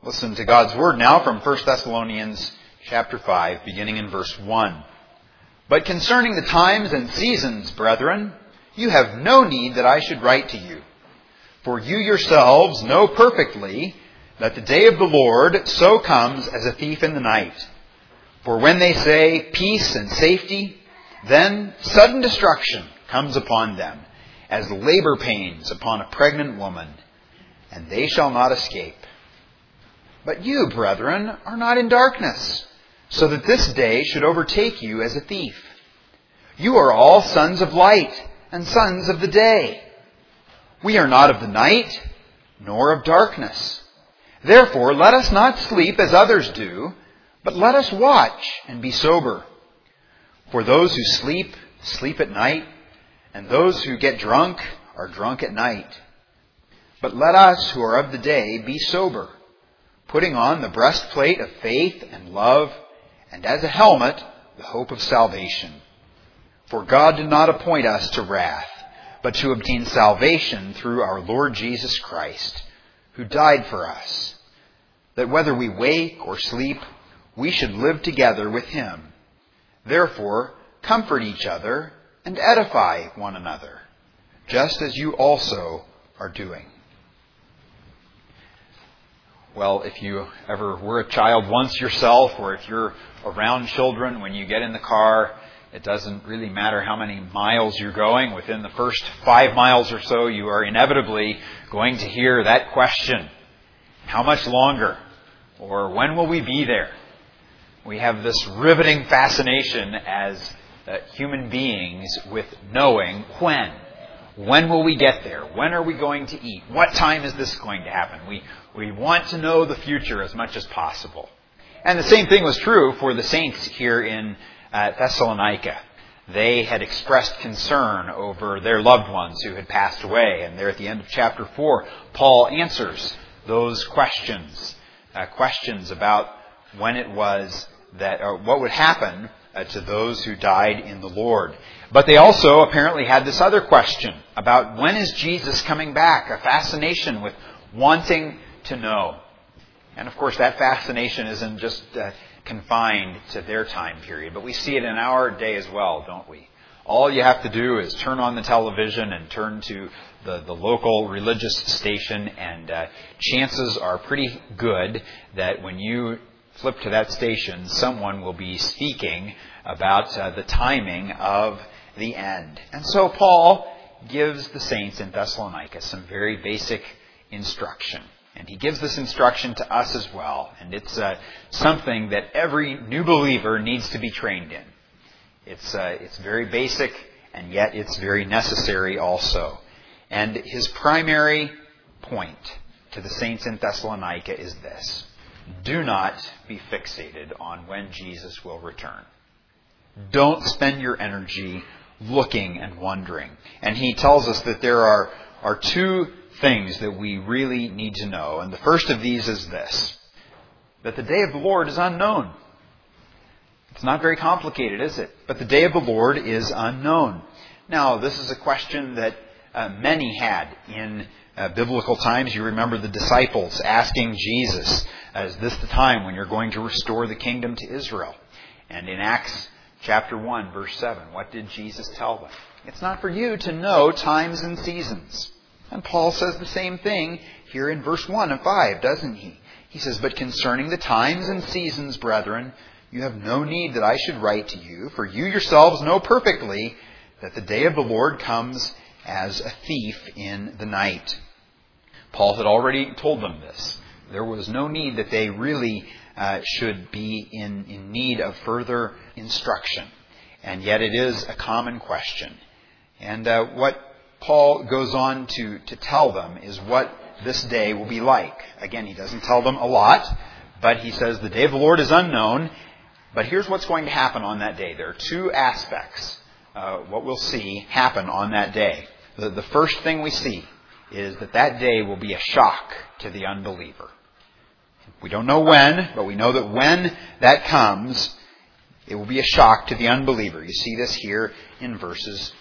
Listen to God's Word now from 1 Thessalonians chapter 5, beginning in verse 1. But concerning the times and seasons, brethren, you have no need that I should write to you. For you yourselves know perfectly that the day of the Lord so comes as a thief in the night. For when they say peace and safety, then sudden destruction comes upon them, as labor pains upon a pregnant woman, and they shall not escape. But you, brethren, are not in darkness, so that this day should overtake you as a thief. You are all sons of light and sons of the day. We are not of the night, nor of darkness. Therefore, let us not sleep as others do, but let us watch and be sober. For those who sleep, sleep at night, and those who get drunk are drunk at night. But let us who are of the day be sober, putting on the breastplate of faith and love, and as a helmet, the hope of salvation. For God did not appoint us to wrath, but to obtain salvation through our Lord Jesus Christ, who died for us, that whether we wake or sleep, we should live together with Him. Therefore, comfort each other and edify one another, just as you also are doing. Well, if you ever were a child once yourself, or if you're around children, when you get in the car, it doesn't really matter how many miles you're going. Within the first 5 miles or so, you are inevitably going to hear that question. How much longer? Or when will we be there? We have this riveting fascination as human beings with knowing when. When will we get there? When are we going to eat? What time is this going to happen? We want to know the future as much as possible. And the same thing was true for the saints here in Thessalonica. They had expressed concern over their loved ones who had passed away. And there at the end of chapter 4, Paul answers those questions. Questions about when it was that, or what would happen to those who died in the Lord. But they also apparently had this other question about when is Jesus coming back? A fascination with wanting to know. And of course that fascination isn't just confined to their time period, but we see it in our day as well, don't we? All you have to do is turn on the television and turn to the local religious station, and chances are pretty good that when you flip to that station, someone will be speaking about the timing of the end. And so Paul gives the saints in Thessalonica some very basic instruction. And he gives this instruction to us as well. And it's something that every new believer needs to be trained in. It's very basic, and yet it's very necessary also. And his primary point to the saints in Thessalonica is this: do not be fixated on when Jesus will return. Don't spend your energy looking and wondering. And he tells us that there are two things that we really need to know. And the first of these is this: that the day of the Lord is unknown. It's not very complicated, is it? But the day of the Lord is unknown. Now, this is a question that many had in biblical times. You remember the disciples asking Jesus, is this the time when you're going to restore the kingdom to Israel? And in Acts chapter 1, verse 7, what did Jesus tell them? It's not for you to know times and seasons. And Paul says the same thing here in verse 1 of 5, doesn't he? He says, but concerning the times and seasons, brethren, you have no need that I should write to you, for you yourselves know perfectly that the day of the Lord comes as a thief in the night. Paul had already told them this. There was no need that they really should be in need of further instruction. And yet it is a common question. And what Paul goes on to tell them is what this day will be like. Again, he doesn't tell them a lot, but he says the day of the Lord is unknown. But here's what's going to happen on that day. There are two aspects, what we'll see happen on that day. The first thing we see is that day will be a shock to the unbeliever. We don't know when, but we know that when that comes, it will be a shock to the unbeliever. You see this here in verse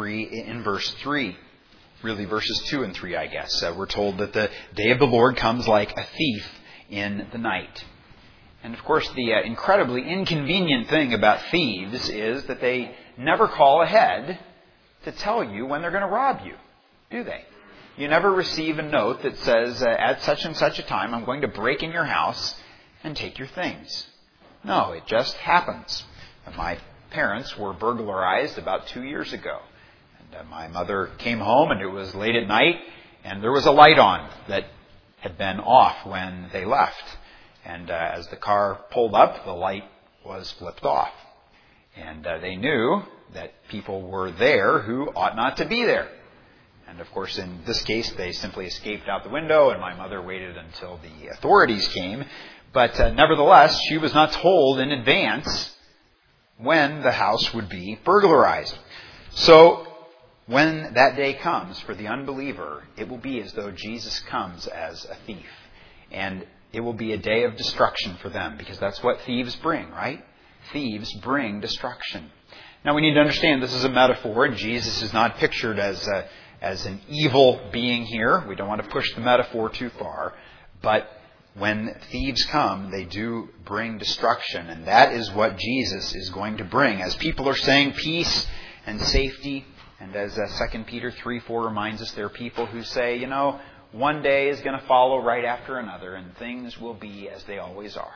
3. Really verses 2 and 3, I guess. We're told that the day of the Lord comes like a thief in the night. And of course, the incredibly inconvenient thing about thieves is that they never call ahead to tell you when they're going to rob you, do they? You never receive a note that says, at such and such a time, I'm going to break in your house and take your things. No, it just happens. My parents were burglarized about 2 years ago. And my mother came home, and it was late at night, and there was a light on that had been off when they left. And as the car pulled up, the light was flipped off. And they knew that people were there who ought not to be there. And of course, in this case, they simply escaped out the window, and my mother waited until the authorities came. But nevertheless, she was not told in advance when the house would be burglarized. So when that day comes for the unbeliever, it will be as though Jesus comes as a thief. And it will be a day of destruction for them, because that's what thieves bring, right? Thieves bring destruction. Now we need to understand this is a metaphor, and Jesus is not pictured as an evil being here. We don't want to push the metaphor too far. But when thieves come, they do bring destruction. And that is what Jesus is going to bring. As people are saying peace and safety, and as 2 Peter 3:4 reminds us, there are people who say, one day is going to follow right after another, and things will be as they always are.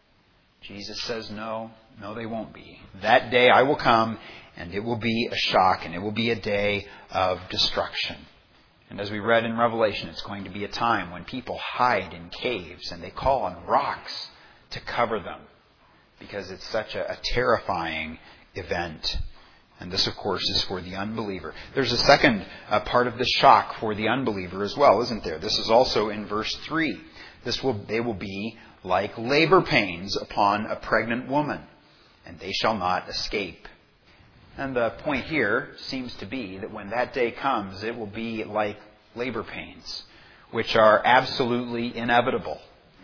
Jesus says, no, they won't be. That day I will come, and it will be a shock, and it will be a day of destruction. And as we read in Revelation, it's going to be a time when people hide in caves, and they call on rocks to cover them, because it's such a terrifying event. And this, of course, is for the unbeliever. There's a second part of the shock for the unbeliever as well, isn't there? This is also in verse 3. They will be like labor pains upon a pregnant woman, and they shall not escape. And the point here seems to be that when that day comes, it will be like labor pains, which are absolutely inevitable.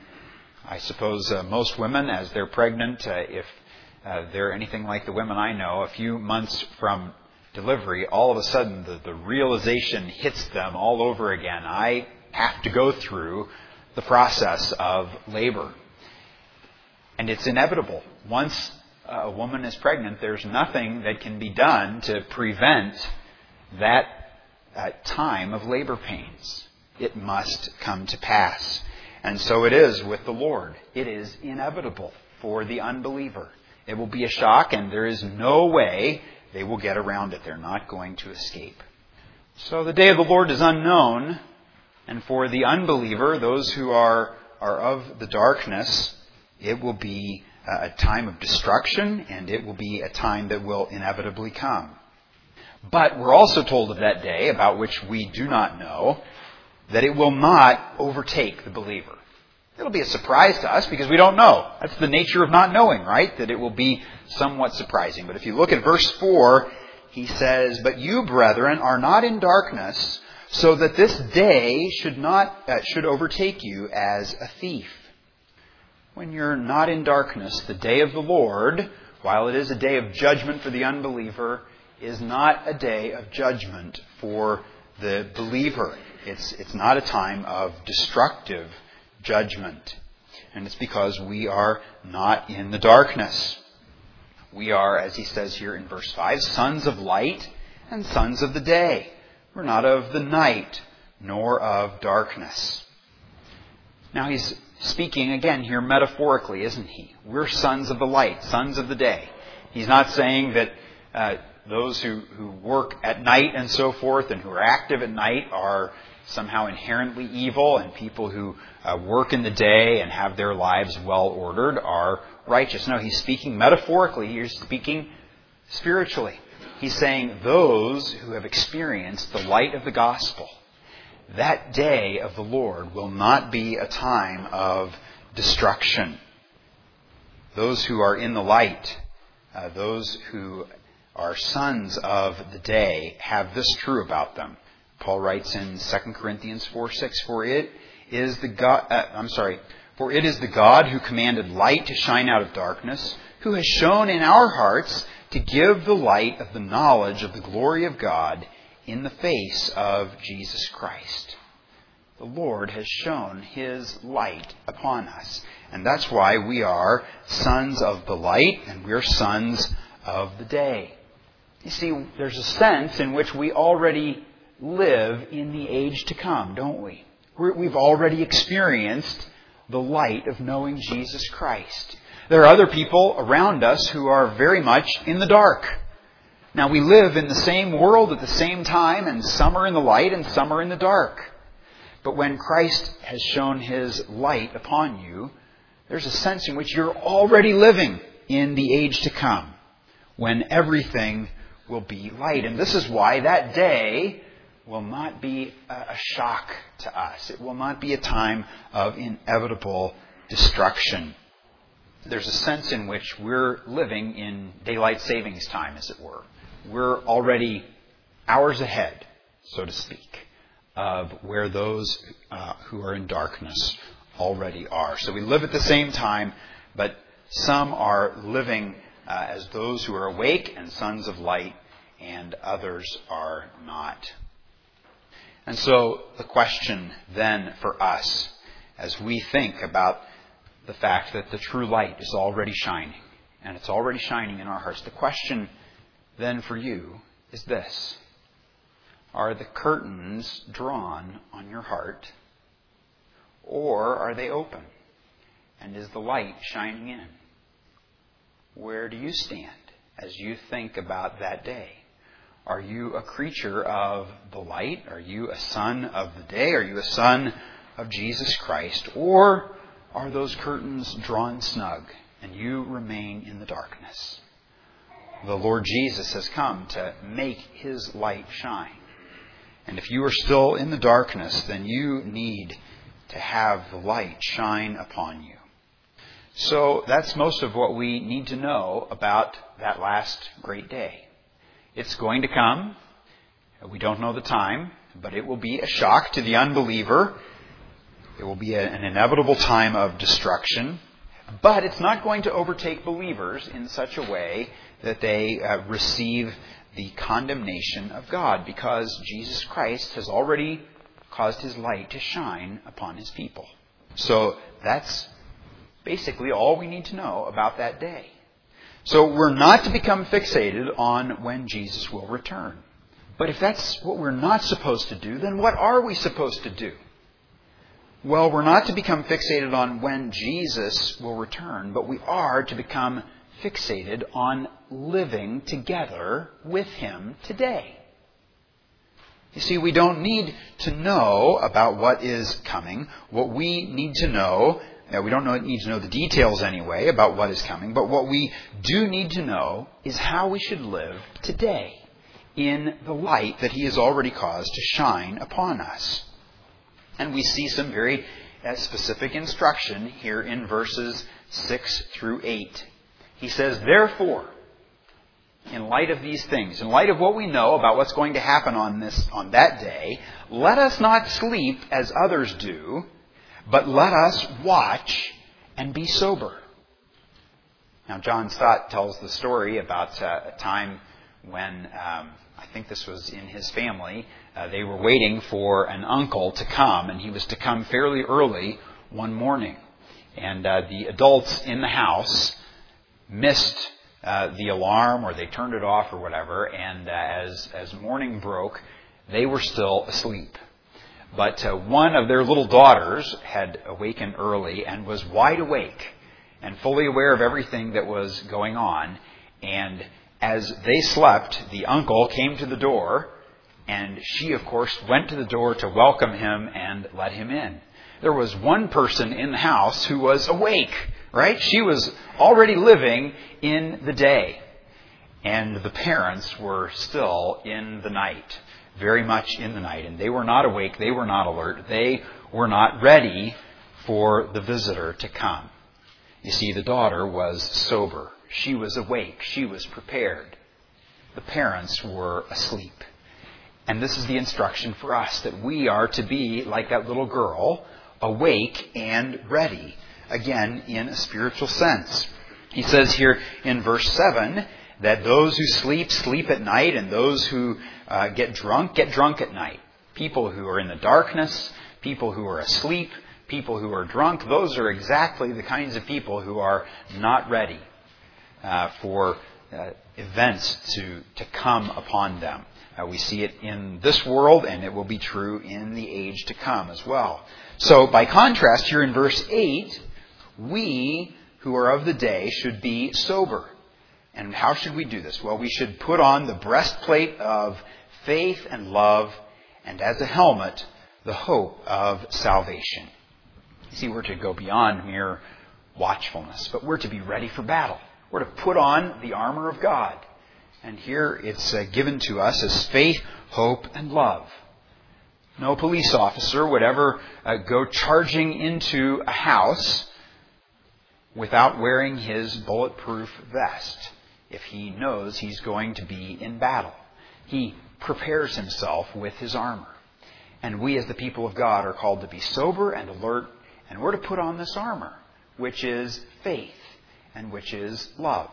I suppose most women, as they're pregnant, if they're anything like the women I know, a few months from delivery, all of a sudden the realization hits them all over again. I have to go through the process of labor. And it's inevitable. Once a woman is pregnant, there's nothing that can be done to prevent that time of labor pains. It must come to pass. And so it is with the Lord. It is inevitable for the unbeliever. It will be a shock, and there is no way they will get around it. They're not going to escape. So the day of the Lord is unknown, and for the unbeliever, those who are of the darkness, it will be a time of destruction, and it will be a time that will inevitably come. But we're also told of that day, about which we do not know, that it will not overtake the believer. It'll be a surprise to us because we don't know. That's the nature of not knowing, right? That it will be somewhat surprising. But if you look at verse 4, he says, "But you, brethren, are not in darkness, so that this day should overtake you as a thief." When you're not in darkness, the day of the Lord, while it is a day of judgment for the unbeliever, is not a day of judgment for the believer. It's not a time of destructive judgment. And it's because we are not in the darkness. We are, as he says here in verse 5, sons of light and sons of the day. We're not of the night, nor of darkness. Now he's speaking again here metaphorically, isn't he? We're sons of the light, sons of the day. He's not saying that those who work at night and so forth and who are active at night are somehow inherently evil, and people who work in the day and have their lives well ordered are righteous. No, he's speaking metaphorically. He's speaking spiritually. He's saying those who have experienced the light of the gospel, that day of the Lord will not be a time of destruction. Those who are in the light, those who are sons of the day, have this true about them. Paul writes in 2 Corinthians 4:6, For it is the God who commanded light to shine out of darkness, who has shone in our hearts to give the light of the knowledge of the glory of God in the face of Jesus Christ. the Lord has shone His light upon us. And that's why we are sons of the light and we're sons of the day. You see, there's a sense in which we already live in the age to come, don't we? We've already experienced the light of knowing Jesus Christ. There are other people around us who are very much in the dark. Now, we live in the same world at the same time, and some are in the light and some are in the dark. But when Christ has shown His light upon you, there's a sense in which you're already living in the age to come, when everything will be light. And this is why that day will not be a shock to us. It will not be a time of inevitable destruction. There's a sense in which we're living in daylight savings time, as it were. We're already hours ahead, so to speak, of where those who are in darkness already are. So we live at the same time, but some are living as those who are awake and sons of light, and others are not. And so the question then for us, as we think about the fact that the true light is already shining, and it's already shining in our hearts, the question then for you is this: are the curtains drawn on your heart, or are they open? And is the light shining in? Where do you stand as you think about that day? Are you a creature of the light? Are you a son of the day? Are you a son of Jesus Christ? Or are those curtains drawn snug and you remain in the darkness? The Lord Jesus has come to make His light shine. And if you are still in the darkness, then you need to have the light shine upon you. So that's most of what we need to know about that last great day. It's going to come. We don't know the time, but it will be a shock to the unbeliever. It will be an inevitable time of destruction. But it's not going to overtake believers in such a way that they receive the condemnation of God, because Jesus Christ has already caused His light to shine upon His people. So that's basically all we need to know about that day. So we're not to become fixated on when Jesus will return. But if that's what we're not supposed to do, then what are we supposed to do? Well, we're not to become fixated on when Jesus will return, but we are to become fixated on living together with Him today. You see, we don't need to know about what is coming. What we need to know, we don't need to know the details anyway about what is coming, but what we do need to know is how we should live today in the light that He has already caused to shine upon us. And we see some very specific instruction here in verses 6 through 8. He says, therefore, in light of these things, in light of what we know about what's going to happen on that day, let us not sleep as others do, but let us watch and be sober. Now, John Stott tells the story about a time when, I think this was in his family, they were waiting for an uncle to come, and he was to come fairly early one morning. And the adults in the house missed the alarm, or they turned it off or whatever, and as morning broke, they were still asleep. But one of their little daughters had awakened early and was wide awake and fully aware of everything that was going on. And as they slept, the uncle came to the door, and she, of course, went to the door to welcome him and let him in. There was one person in the house who was awake, right? She was already living in the day. And the parents were still in the night, very much in the night. And they were not awake. They were not alert. They were not ready for the visitor to come. You see, the daughter was sober. She was awake. She was prepared. The parents were asleep. And this is the instruction for us, that we are to be like that little girl, awake and ready, again, in a spiritual sense. He says here in verse 7 that those who sleep, sleep at night, and those who get drunk at night. People who are in the darkness, people who are asleep, people who are drunk. Those are exactly the kinds of people who are not ready for events to come upon them. We see it in this world, and it will be true in the age to come as well. So, by contrast, here in verse 8, we who are of the day should be sober. And how should we do this? Well, we should put on the breastplate of faith and love, and as a helmet, the hope of salvation. You see, we're to go beyond mere watchfulness, but we're to be ready for battle. We're to put on the armor of God. And here it's given to us as faith, hope, and love. No police officer would ever go charging into a house without wearing his bulletproof vest if he knows he's going to be in battle. He prepares himself with his armor. And we as the people of God are called to be sober and alert, and we're to put on this armor, which is faith and which is love.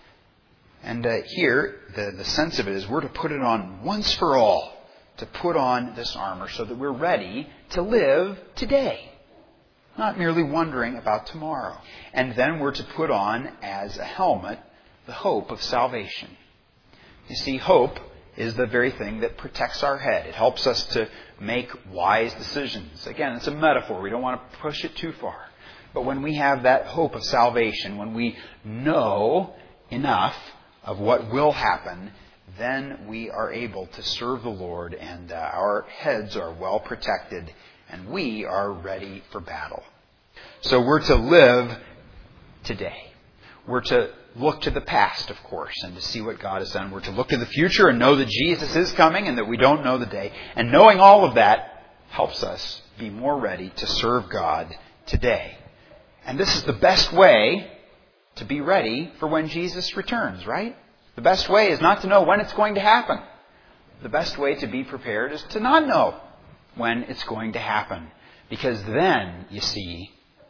And here, the sense of it is we're to put it on once for all, to put on this armor so that we're ready to live today, not merely wondering about tomorrow. And then we're to put on as a helmet the hope of salvation. You see, hope is the very thing that protects our head. It helps us to make wise decisions. Again, it's a metaphor. We don't want to push it too far. But when we have that hope of salvation, when we know enough of what will happen, then we are able to serve the Lord, and our heads are well protected, and we are ready for battle. So we're to live today. We're to look to the past, of course, and to see what God has done. We're to look to the future and know that Jesus is coming and that we don't know the day. And knowing all of that helps us be more ready to serve God today. And this is the best way to be ready for when Jesus returns, right? The best way is not to know when it's going to happen. The best way to be prepared is to not know when it's going to happen. Because then, you see,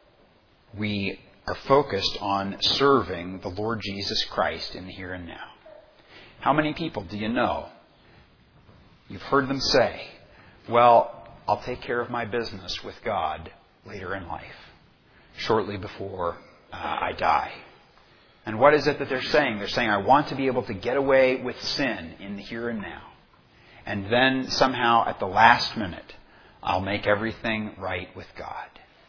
we are focused on serving the Lord Jesus Christ in the here and now. How many people do you know? You've heard them say, well, I'll take care of my business with God later in life, shortly before I die. And what is it that they're saying? They're saying, I want to be able to get away with sin in the here and now. And then somehow at the last minute, I'll make everything right with God.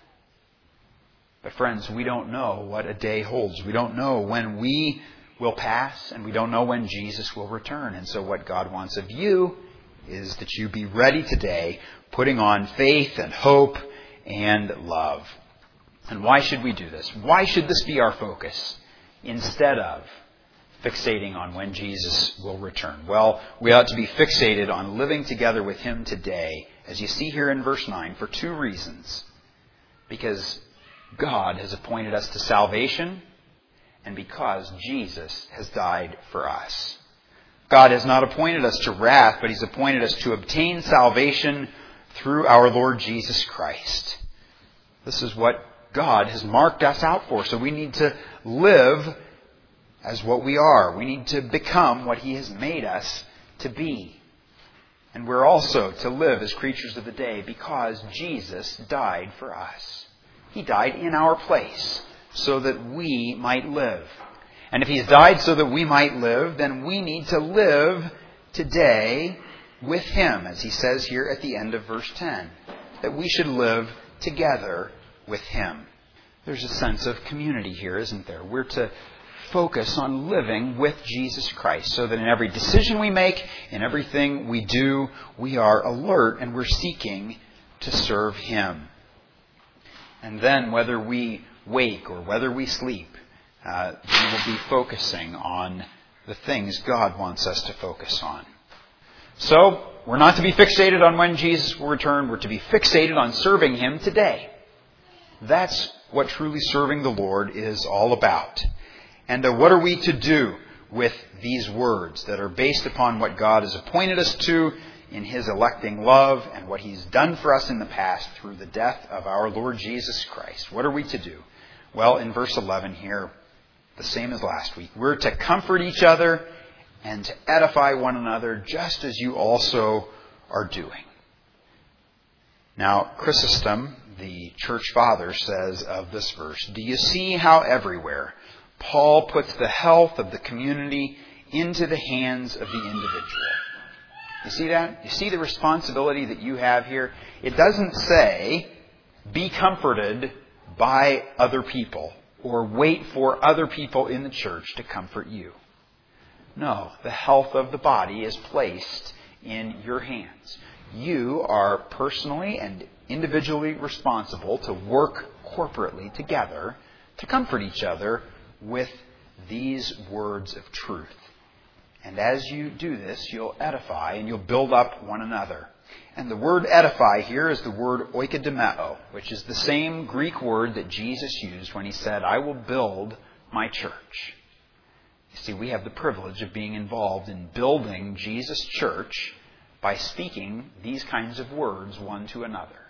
But friends, we don't know what a day holds. We don't know when we will pass, and we don't know when Jesus will return. And so what God wants of you is that you be ready today, putting on faith and hope and love. And why should we do this? Why should this be our focus instead of fixating on when Jesus will return? Well, we ought to be fixated on living together with Him today, as you see here in verse 9, for two reasons. Because God has appointed us to salvation, and because Jesus has died for us. God has not appointed us to wrath, but He's appointed us to obtain salvation through our Lord Jesus Christ. This is what God has marked us out for. So we need to live as what we are. We need to become what He has made us to be. And we're also to live as creatures of the day because Jesus died for us. He died in our place so that we might live. And if He's died so that we might live, then we need to live today with Him, as He says here at the end of verse 10, that we should live together with Him. There's a sense of community here, isn't there? We're to focus on living with Jesus Christ so that in every decision we make, in everything we do, we are alert and we're seeking to serve Him. And then whether we wake or whether we sleep, we will be focusing on the things God wants us to focus on. So, we're not to be fixated on when Jesus will return. We're to be fixated on serving Him today. That's what truly serving the Lord is all about. And what are we to do with these words that are based upon what God has appointed us to in His electing love and what He's done for us in the past through the death of our Lord Jesus Christ? What are we to do? Well, in verse 11 here, the same as last week, we're to comfort each other and to edify one another just as you also are doing. Now, Chrysostom, the church father, says of this verse, "Do you see how everywhere Paul puts the health of the community into the hands of the individual?" You see that? You see the responsibility that you have here? It doesn't say, be comforted by other people or wait for other people in the church to comfort you. No, the health of the body is placed in your hands. You are personally and individually responsible to work corporately together to comfort each other with these words of truth. And as you do this, you'll edify and you'll build up one another. And the word edify here is the word oikodemeo, which is the same Greek word that Jesus used when he said, "I will build my church." You see, we have the privilege of being involved in building Jesus' church by speaking these kinds of words one to another.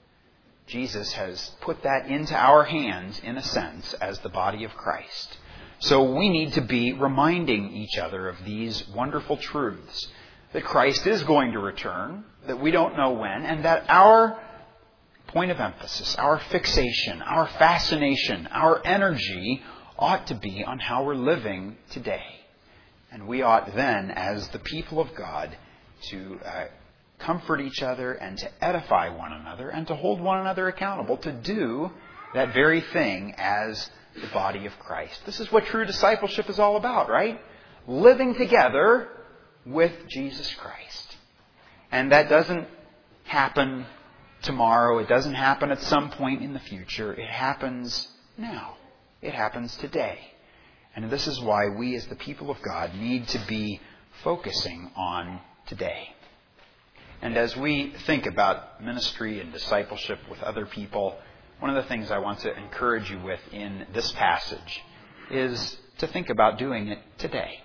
Jesus has put that into our hands, in a sense, as the body of Christ. So we need to be reminding each other of these wonderful truths. That Christ is going to return, that we don't know when, and that our point of emphasis, our fixation, our fascination, our energy ought to be on how we're living today. And we ought then, as the people of God, to comfort each other and to edify one another and to hold one another accountable to do that very thing as the body of Christ. This is what true discipleship is all about, right? Living together with Jesus Christ. And that doesn't happen tomorrow. It doesn't happen at some point in the future. It happens now. It happens today. And this is why we as the people of God need to be focusing on today. And as we think about ministry and discipleship with other people, one of the things I want to encourage you with in this passage is to think about doing it today.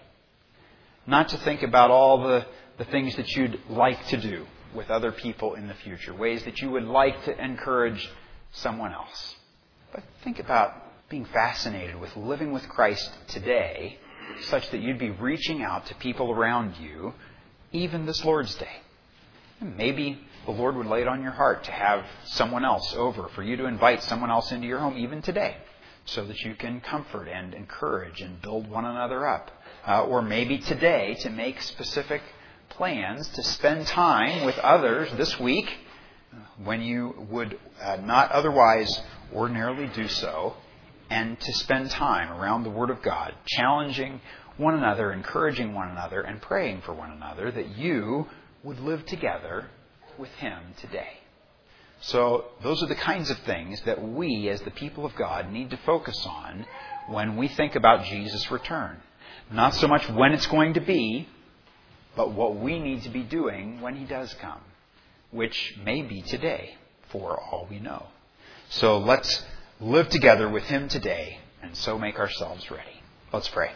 Not to think about all the things that you'd like to do with other people in the future, ways that you would like to encourage someone else. But think about being fascinated with living with Christ today, such that you'd be reaching out to people around you, even this Lord's Day. Maybe the Lord would lay it on your heart to have someone else over, for you to invite someone else into your home even today, so that you can comfort and encourage and build one another up. Or maybe today to make specific plans to spend time with others this week when you would not otherwise ordinarily do so, and to spend time around the Word of God, challenging one another, encouraging one another, and praying for one another that you would live together with Him today. So those are the kinds of things that we as the people of God need to focus on when we think about Jesus' return. Not so much when it's going to be, but what we need to be doing when He does come, which may be today, for all we know. So let's live together with Him today, and so make ourselves ready. Let's pray.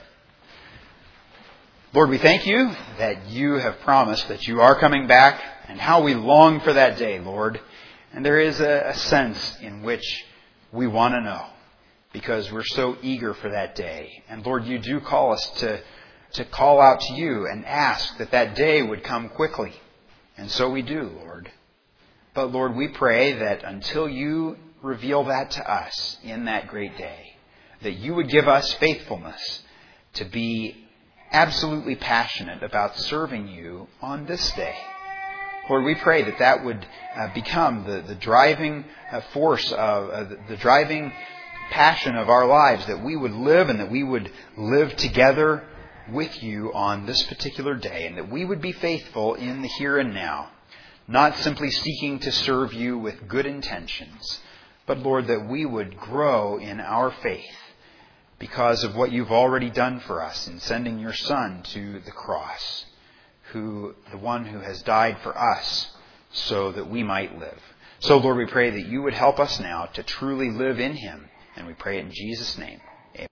Lord, we thank You that You have promised that You are coming back, and how we long for that day, Lord. And there is a sense in which we want to know, because we're so eager for that day. And Lord, You do call us to call out to You and ask that that day would come quickly. And so we do, Lord. But Lord, we pray that until You reveal that to us in that great day, that You would give us faithfulness to be absolutely passionate about serving You on this day. Lord, we pray that that would become the driving force of the driving passion of our lives, that we would live and that we would live together with You on this particular day, and that we would be faithful in the here and now, not simply seeking to serve You with good intentions, but Lord, that we would grow in our faith because of what You've already done for us in sending Your Son to the cross, the one who has died for us so that we might live. So Lord, we pray that You would help us now to truly live in Him, and we pray it in Jesus' name.